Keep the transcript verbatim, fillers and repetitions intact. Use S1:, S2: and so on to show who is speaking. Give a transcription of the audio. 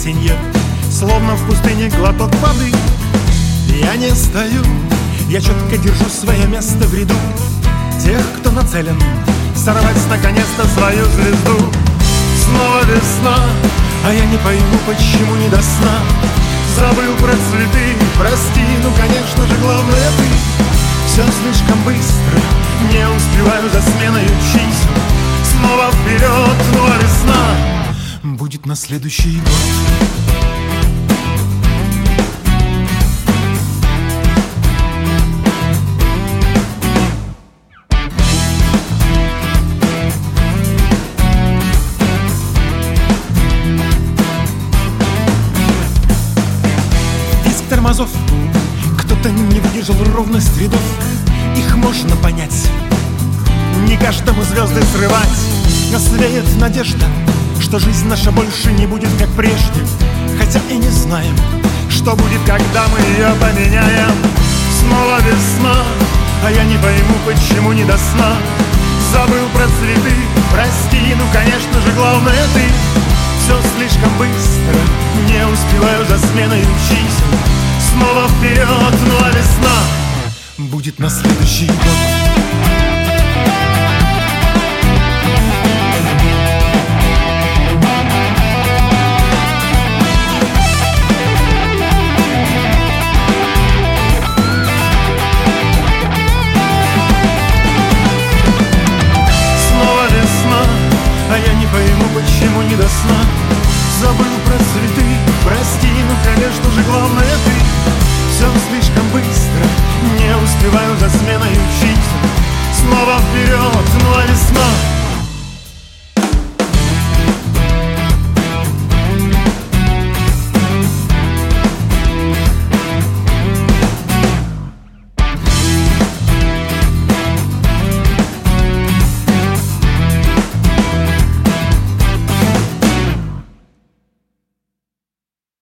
S1: осенью, словно в пустыне глоток воды. Я не стою, я четко держу свое место в ряду тех, кто нацелен сорвать наконец-то свою звезду. Снова весна, а я не пойму, почему не до сна. Забыл про цветы, прости, ну конечно же главное ты. Все слишком быстро, не успеваю за сменой чисел. Снова вперед, ну а весна будет на следующий год. Тормозов. Кто-то не выдержал ровность рядов. Их можно понять, не каждому звезды срывать. Но свеет надежда, что жизнь наша больше не будет как прежде. Хотя и не знаем, что будет, когда мы ее поменяем. Снова весна, а я не пойму, почему не до сна. Забыл про цветы, прости, ну конечно же главное ты. Все слишком быстро, не успеваю за сменой чисел. Снова вперед, ну а весна будет на следующий год.